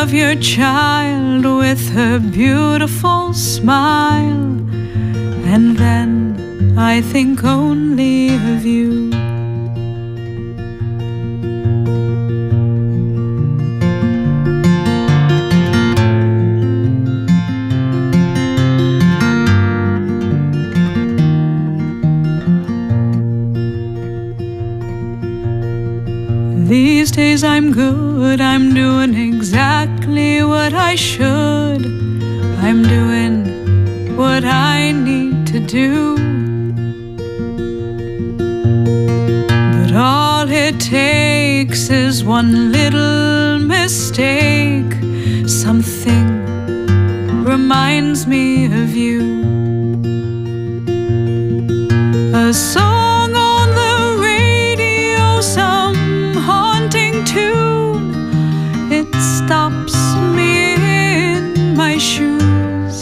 of your child with her beautiful smile, and then I think only of you. These days I'm good, I'm doing exactly what I should. I'm doing what I need to do. But all it takes is one little mistake. Something reminds me of you. A song on the radio, some haunting tune. It stops me in my shoes.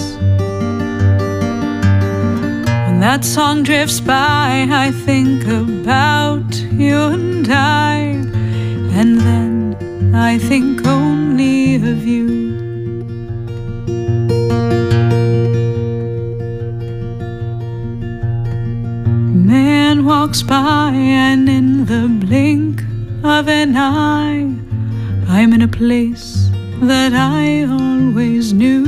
When that song drifts by, I think about you and then I think only of you. Man walks by and in the blink of an eye, I'm in a place that I always knew.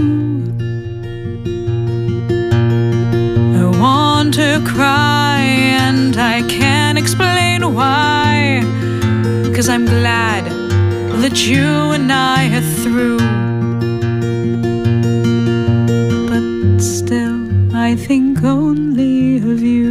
I want to cry and I can't explain why, 'cause I'm glad that you and I are through. But still I think only of you.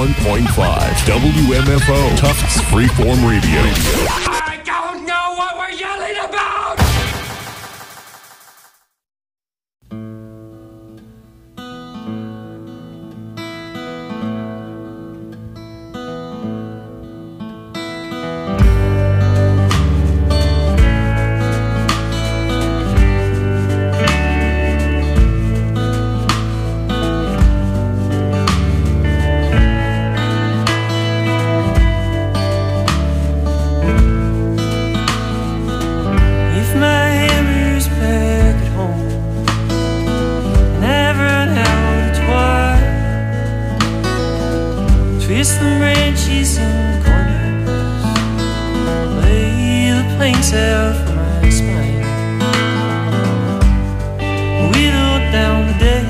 101.5 WMFO Tufts Freeform Radio. I don't know what we're yelling about! Twist the branches and corners, lay the planks out for my spine, whittle down the day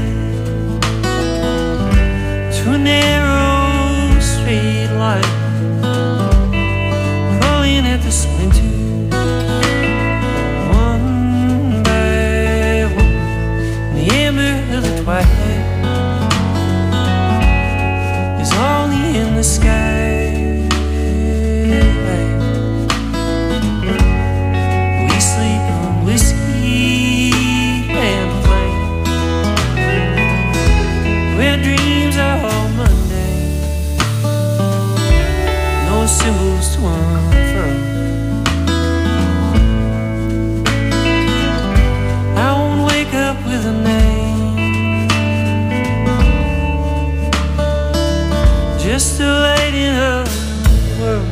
to a narrow straight line, crawling at the splinters one by one in the amber of the twilight. In the sky, we sleep on whiskey and flame, where dreams are all Monday, no symbols to unfurl. I won't wake up with a name, just to lighten up the world.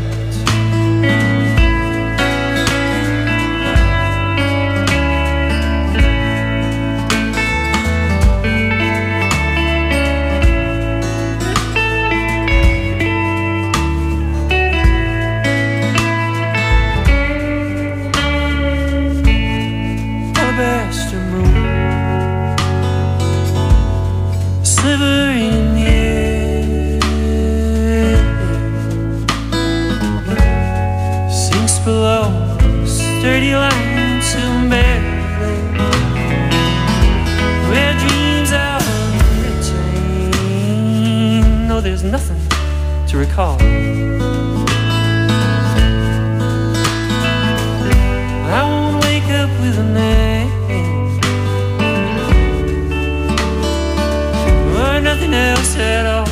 Alabaster moon, a sliver in the below, sturdy lines to barely, where dreams are retained. No, there's nothing to recall. I won't wake up with a name or nothing else at all.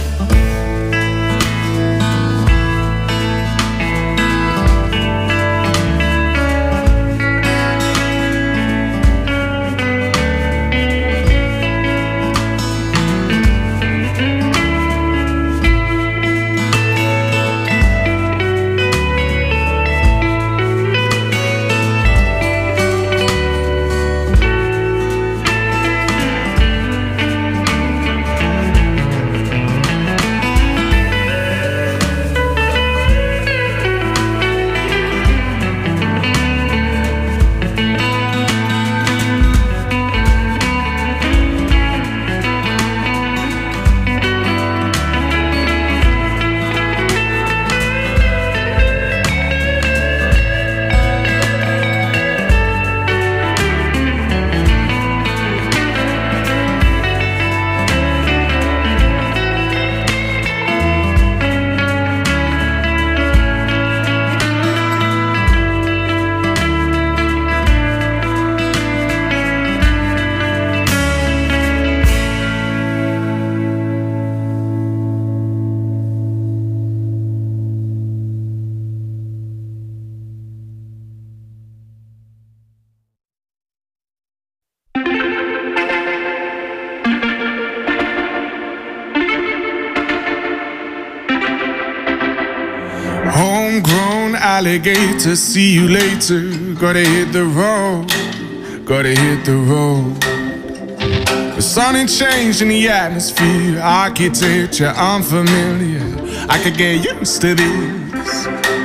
Homegrown alligator, see you later. Gotta hit the road, gotta hit the road. The sun ain't changed in the atmosphere, architecture unfamiliar. I could get used to this.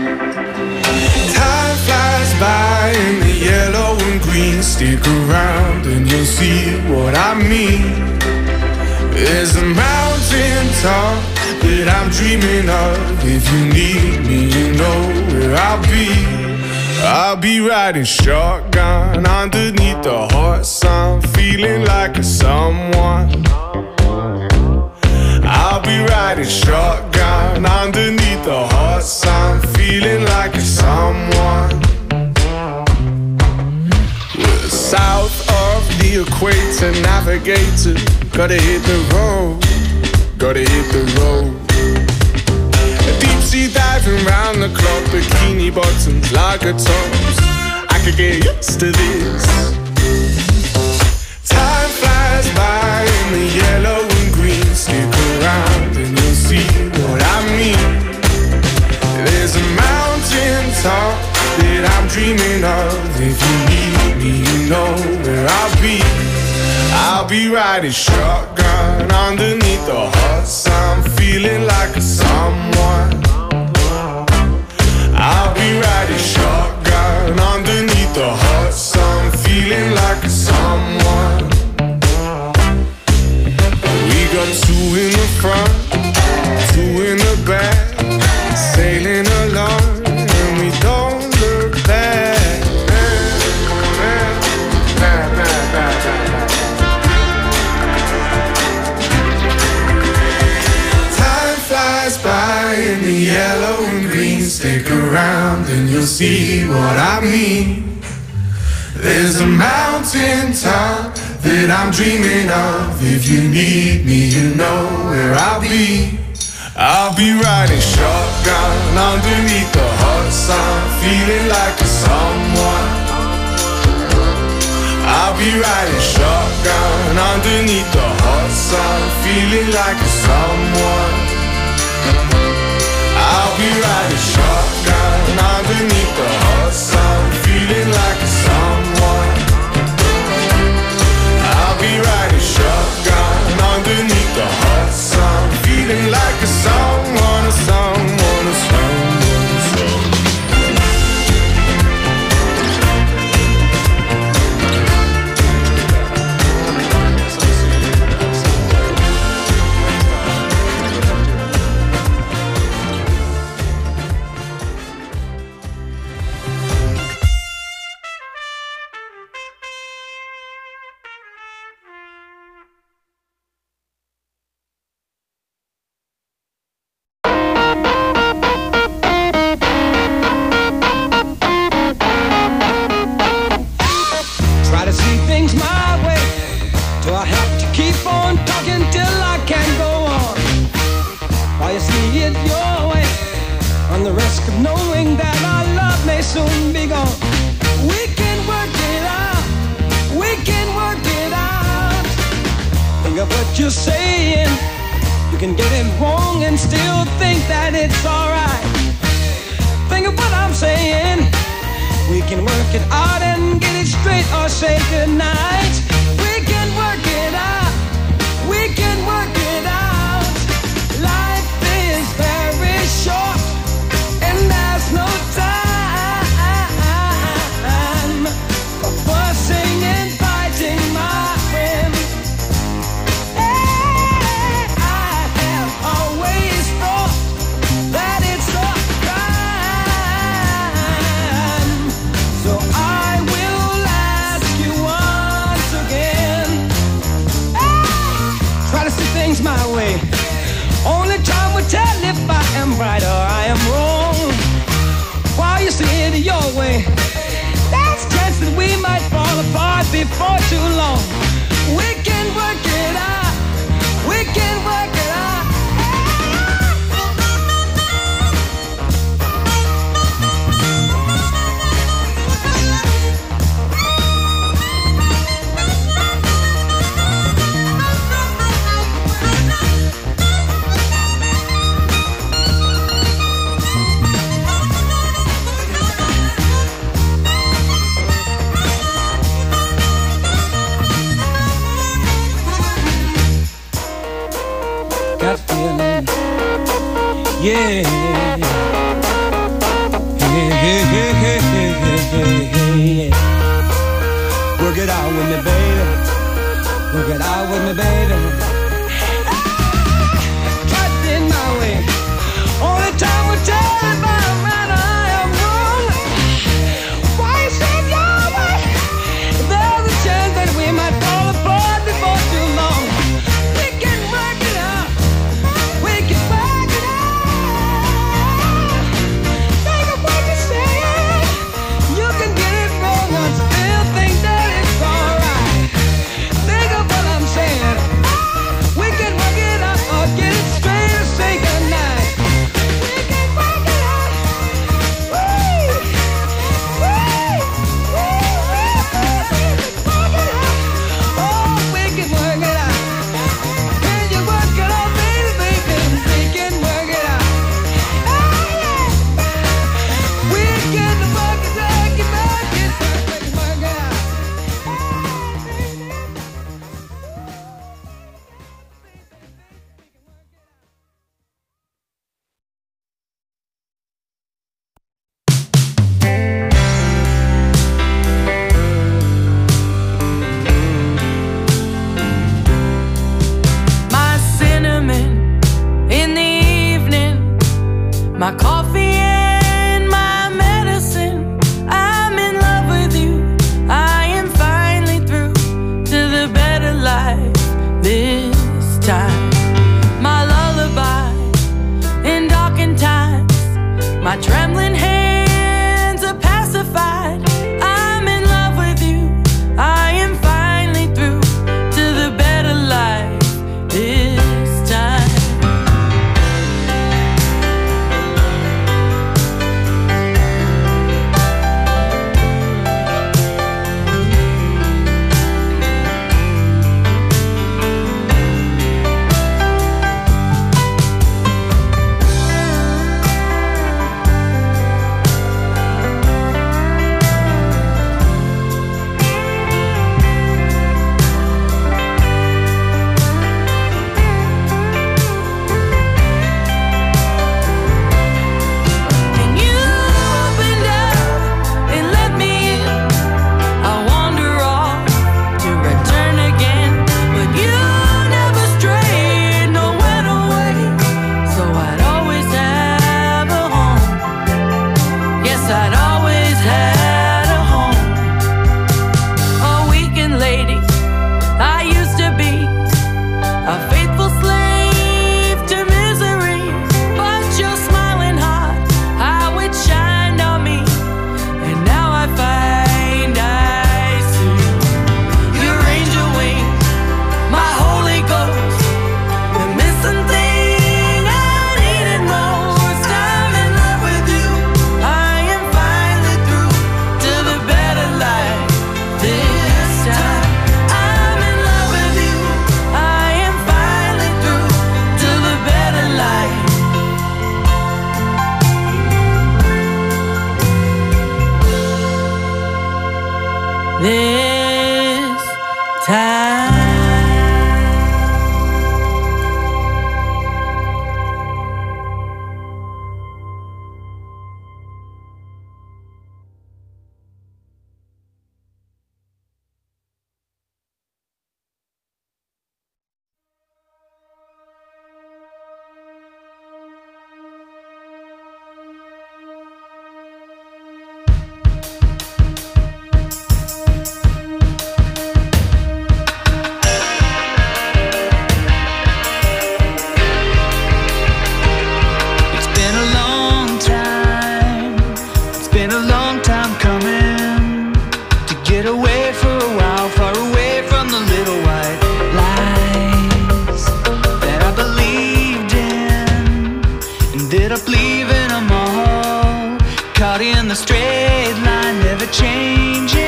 Time flies by in the yellow and green. Stick around and you'll see what I mean. There's a mountain top that I'm dreaming of. If you need me, you know where I'll be. I'll be riding shotgun underneath the hot sun, feeling like a someone. I'll be riding shotgun shotgun underneath the hot sun, feeling like a someone. We're south of the equator, navigator. Gotta hit the road, gotta hit the road. Deep sea diving round the clock, bikini bottoms, lager tops. I could get used to this. Time flies by in the yellow and green. Stick around and you'll see what I mean. There's a mountain top that I'm dreaming of. If you need me, you know where I'll be. I'll be riding shotgun underneath the hot sun, feeling like a someone. I'll be riding shotgun underneath the hot sun, feeling like a someone. We got two in the front, two in the back, sailing along and we don't look back. Time flies by in the yellow and green. Stick around and you'll see what I mean. There's a mountain top that I'm dreaming of. If you need me, you know where I'll be. I'll be riding shotgun underneath the hot sun, feeling like a someone. I'll be riding shotgun underneath the hot sun, feeling like a someone. I'll be riding shotgun underneath the hot sun, feeling like a someone. I'll be riding shotgun underneath the hot sun, feeling like a someone, a someone, a someone, a someone. a straight line, never changing.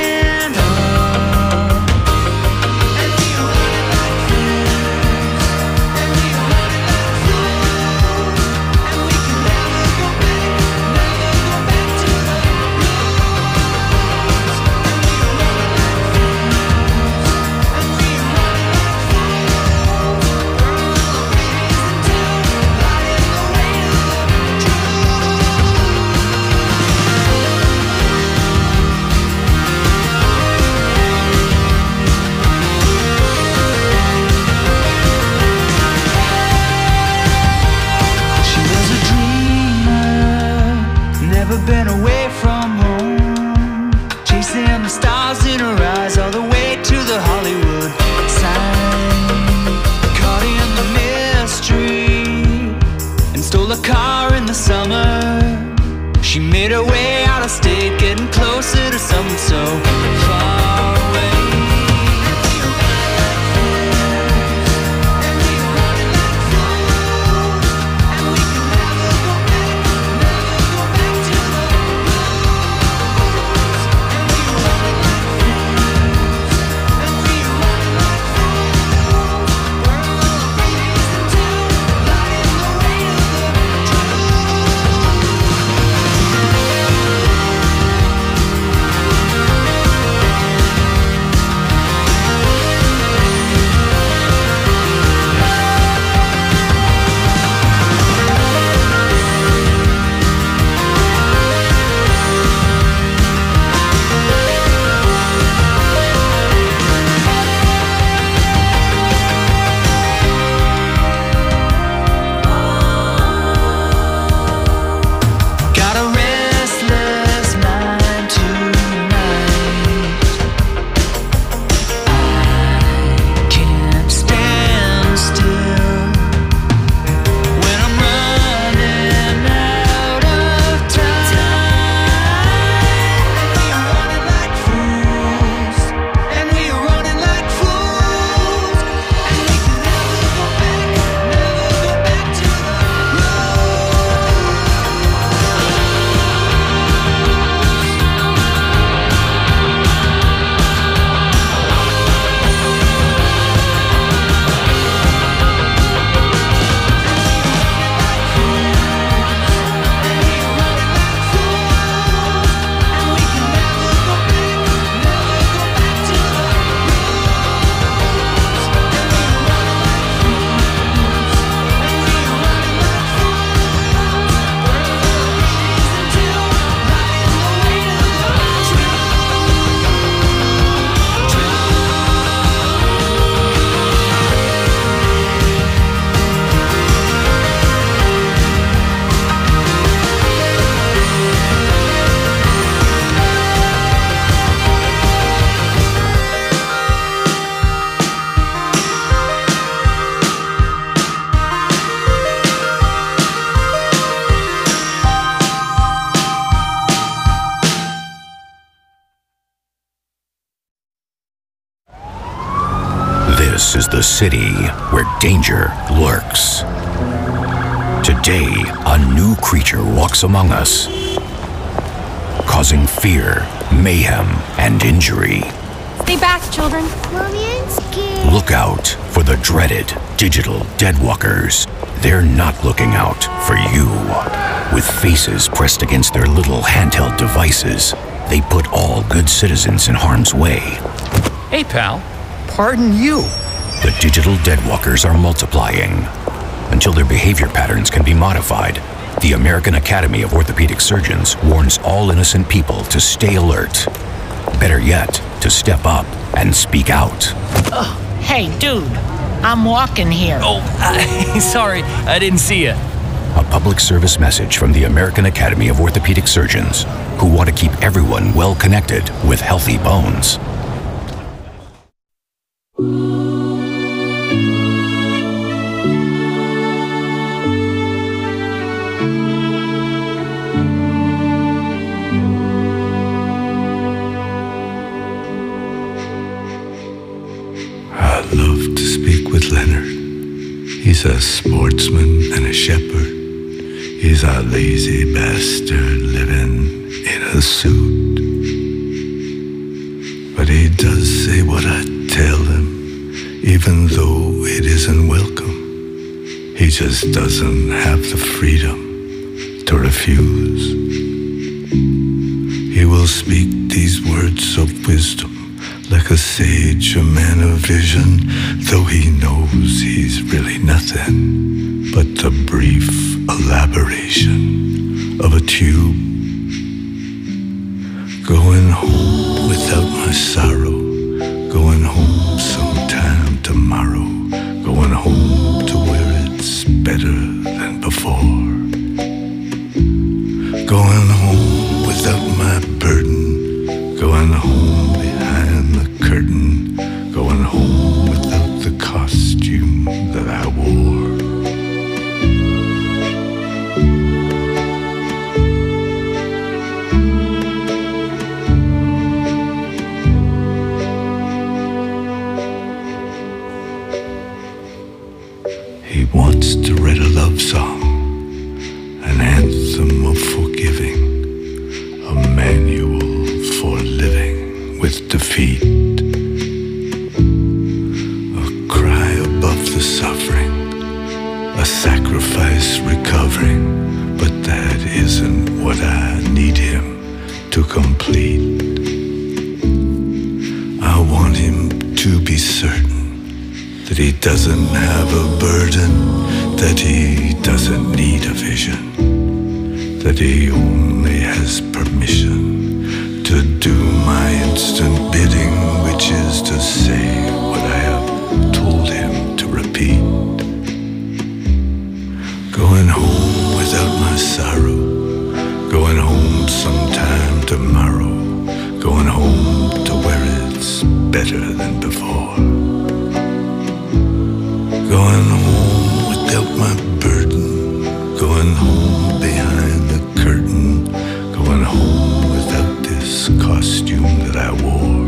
Been away from home, chasing the stars in her eyes all the way to the Hollywood sign. Caught in the mystery and stole a car in the summer. She made her way out of state, getting closer to something so far away. This is the city where danger lurks. Today, a new creature walks among us, causing fear, mayhem, and injury. Stay back, children. Mommy, I'm scared. Look out for the dreaded digital deadwalkers. They're not looking out for you. With faces pressed against their little handheld devices, they put all good citizens in harm's way. Hey, pal. Pardon you. The digital deadwalkers are multiplying. Until their behavior patterns can be modified, the American Academy of Orthopedic Surgeons warns all innocent people to stay alert. Better yet, to step up and speak out. Oh, hey, dude. I'm walking here. Oh, sorry. I didn't see you. A public service message from the American Academy of Orthopedic Surgeons, who want to keep everyone well connected with healthy bones. I'd love to speak with Leonard. He's a sportsman and a shepherd. He's a lazy bastard living in a suit. But he does say what I tell him, even though it isn't welcome. He just doesn't have the freedom to refuse. He will speak these words of wisdom like a sage, a man of vision, though he knows he's really nothing but the brief elaboration of a tube. Going home without my sorrow, going home sometime tomorrow, going home to where it's better than before. Going home without my burden, going home behind the curtain, going home without the costume that I wore. He wants to write a love song, an anthem of forgiving, a manual for living with defeat, a cry above the suffering, a sacrifice recovering, but that isn't what I need him to complete. I want him to be certain that he doesn't have a burden, that he doesn't need a vision, that he only has permission to do my instant bidding, which is to say what I have told him to repeat. Going home without my sorrow, going home sometime tomorrow, going home to where it's better than before. Going home without my burden, going home behind the curtain, going home without this costume that I wore.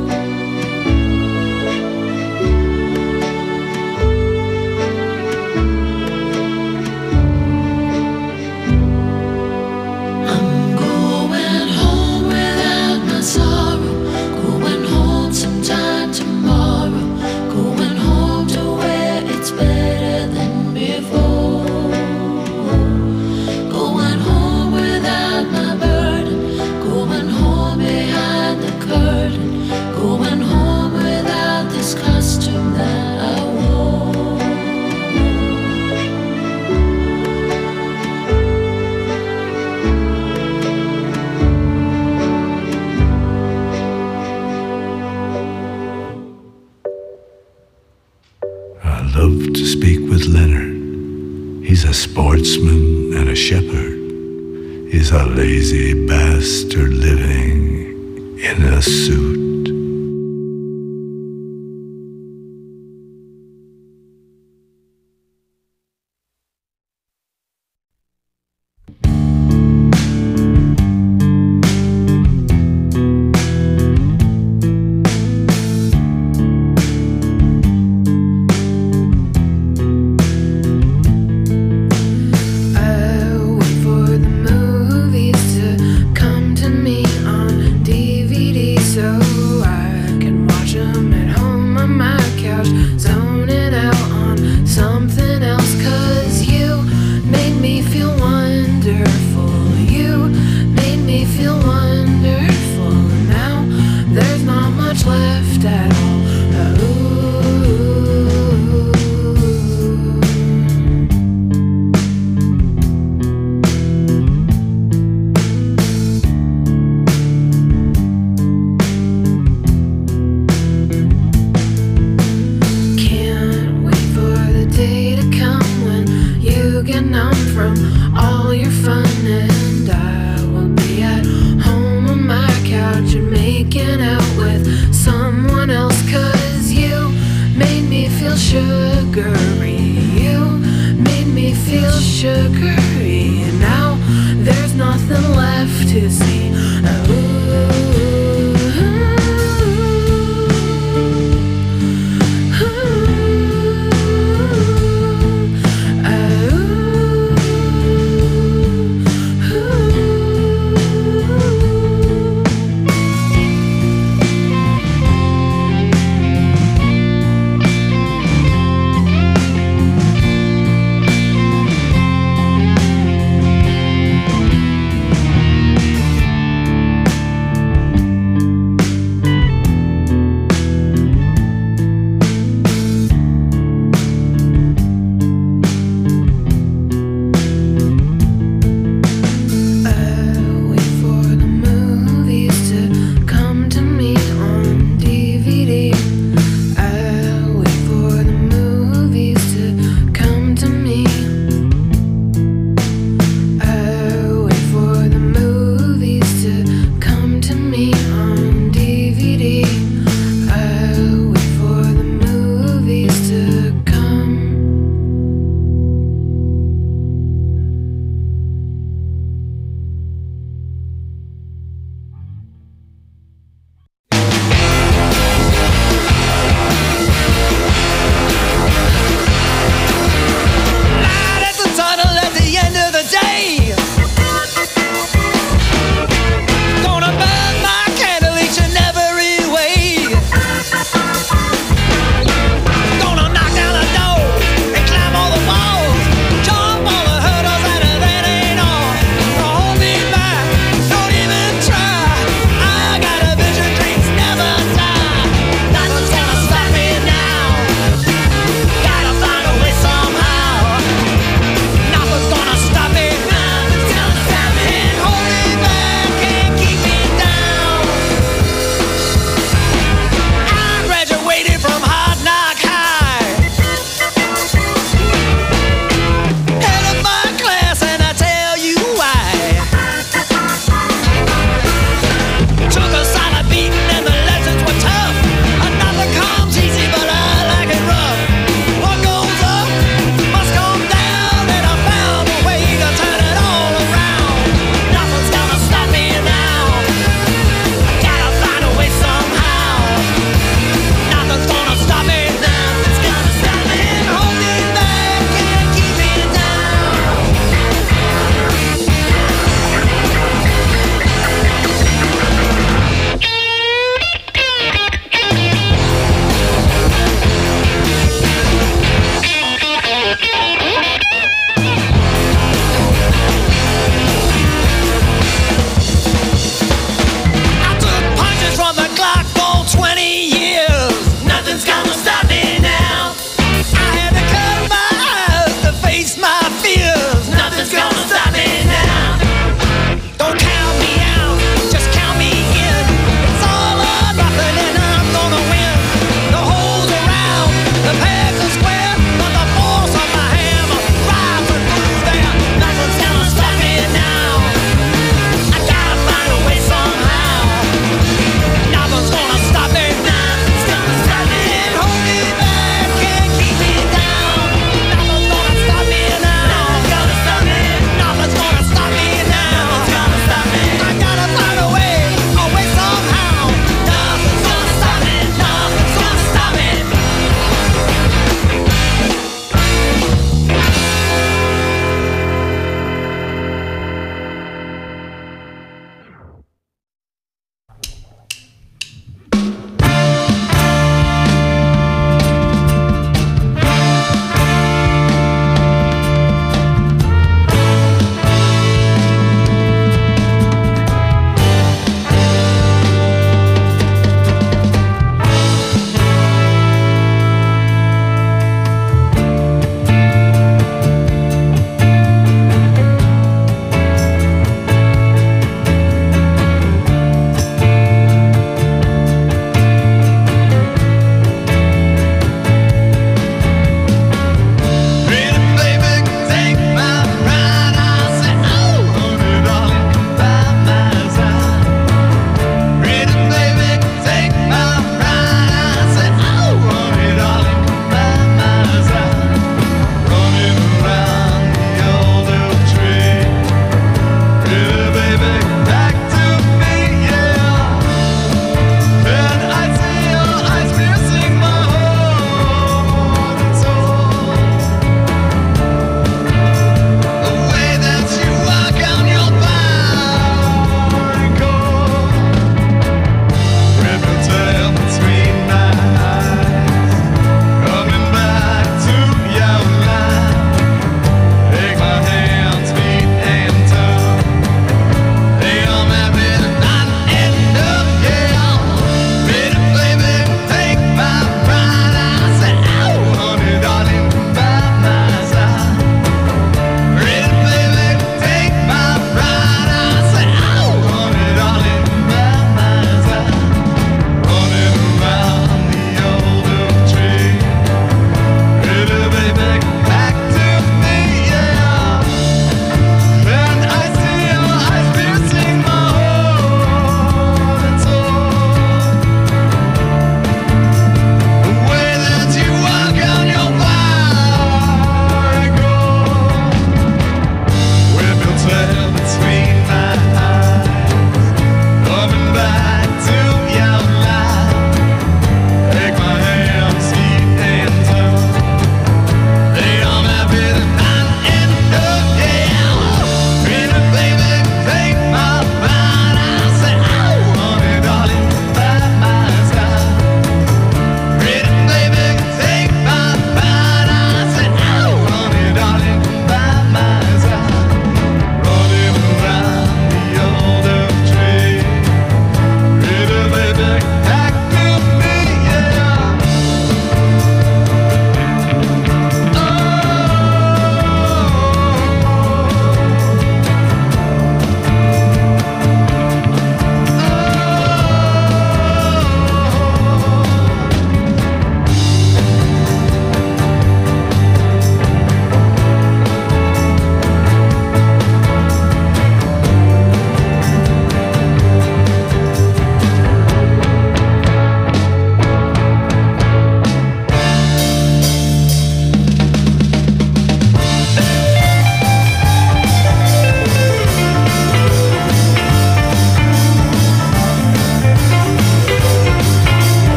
I'm going home without my sorrow, going home sometime tomorrow, going home to where it's better than before. Going home without my burden, going home behind the curtain, going home without this costume that I wore. I love to speak with Leonard. He's a sportsman and a shepherd. He's a lazy bastard living in a suit.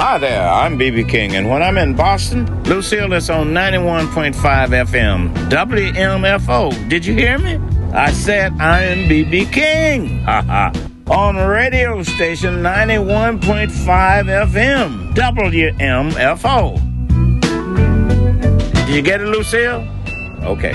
Hi there, I'm B.B. King, and when I'm in Boston, Lucille is on 91.5 FM, WMFO. Did you hear me? I said I am B.B. King. On radio station 91.5 FM, WMFO. Did you get it, Lucille? Okay.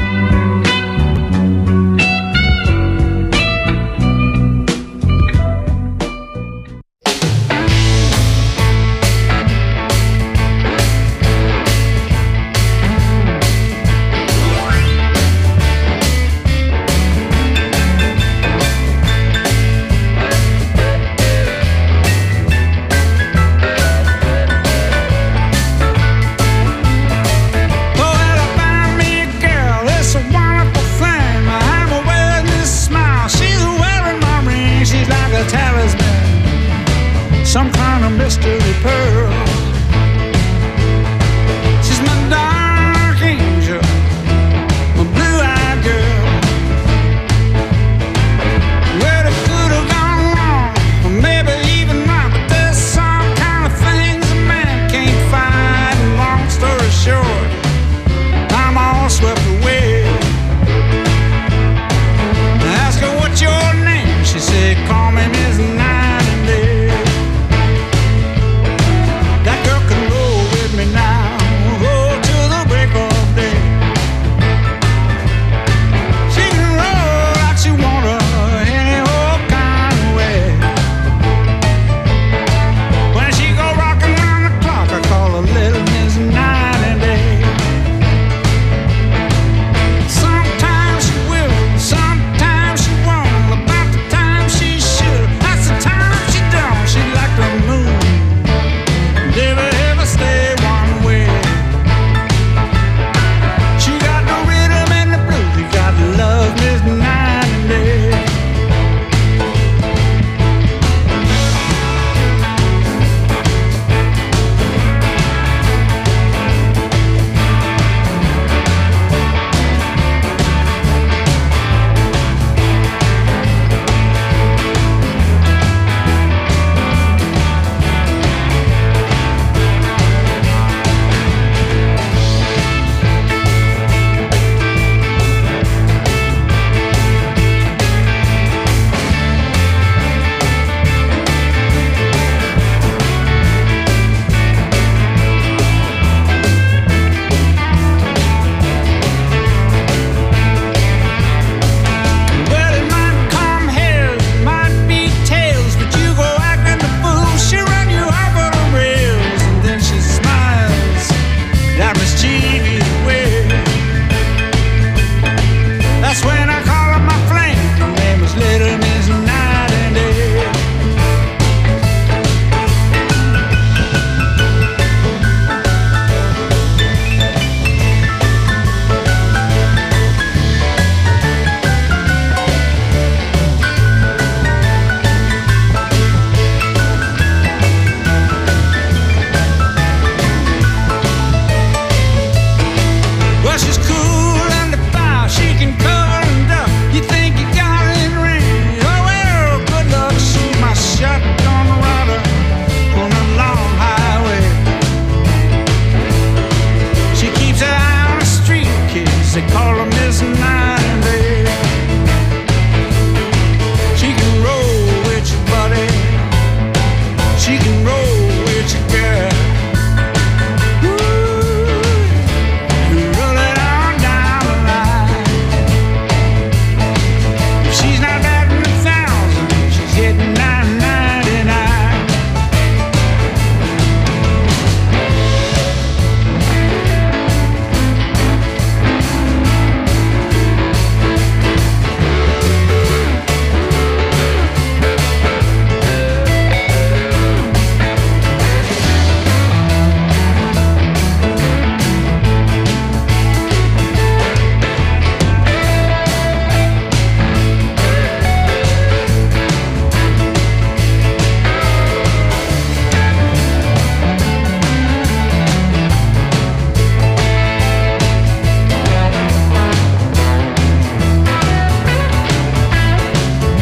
Some kind of mystery pearl. She's my dark angel, my blue-eyed girl. Well, it could have gone wrong, or maybe even right, but there's some kind of things a man can't find. And long story short, I'm all swept away. I asked her, what's your name? She said, call me Miss Nightingale.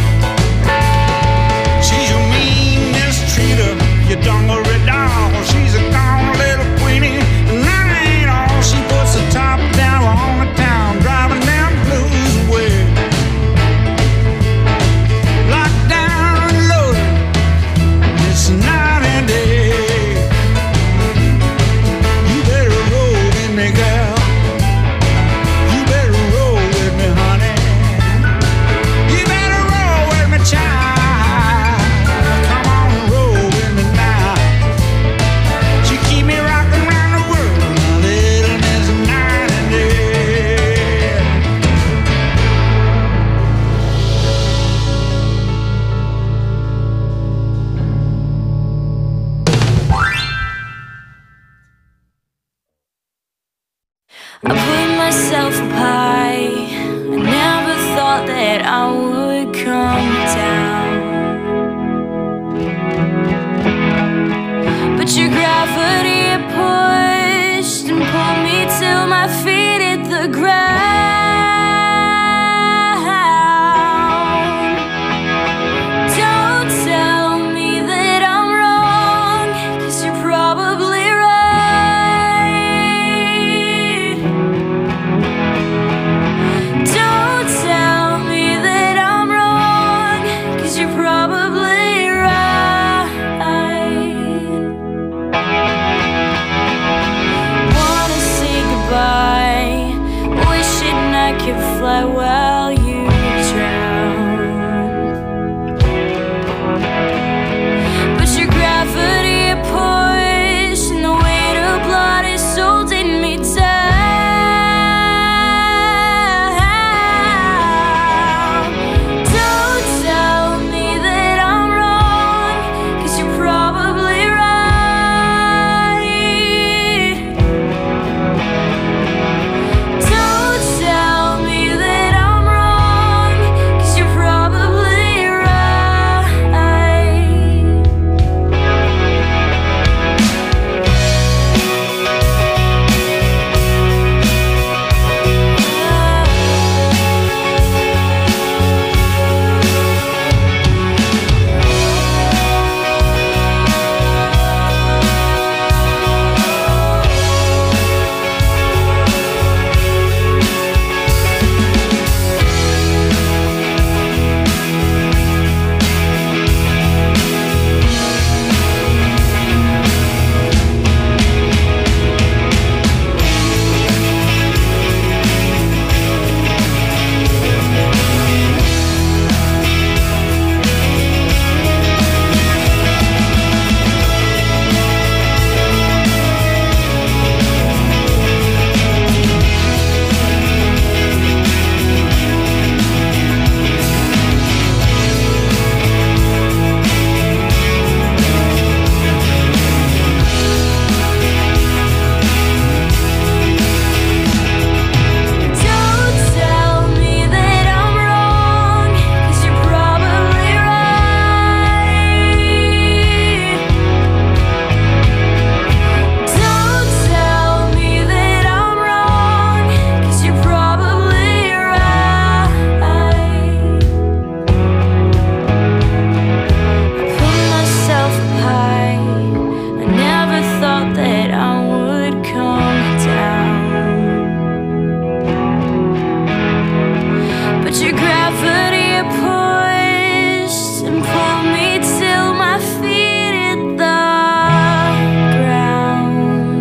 She's I put myself up high. I never thought that I would come down, but your gravity pushed and pulled me till my feet hit the ground. Don't tell me that I'm wrong, 'cause you're probably right. Don't tell me that I'm wrong, 'cause you're probably right. Wanna say goodbye, wishing I could fly while you drown, but your gravity pushed and the weight of blood is holding me down. Don't tell me that I'm wrong, 'cause you're probably right. Don't tell me that I'm wrong, 'cause you're probably right. Don't tell me that I'm wrong, 'cause you're probably right. Don't tell me that I'm wrong, 'cause you're probably right. I put myself up high. I never thought that I would come down, but your gravity pushed and pulled me till my feet hit the ground.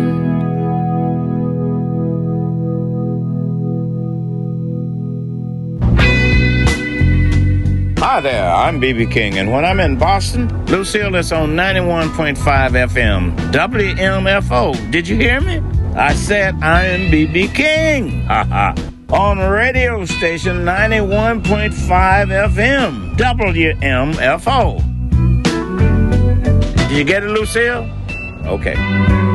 Hi there, I'm B.B. King, and when I'm in Boston, Lucille is on 91.5 FM, WMFO. Did you hear me? I said I am B.B. King. On radio station 91.5 FM, WMFO. Did you get it, Lucille? Okay.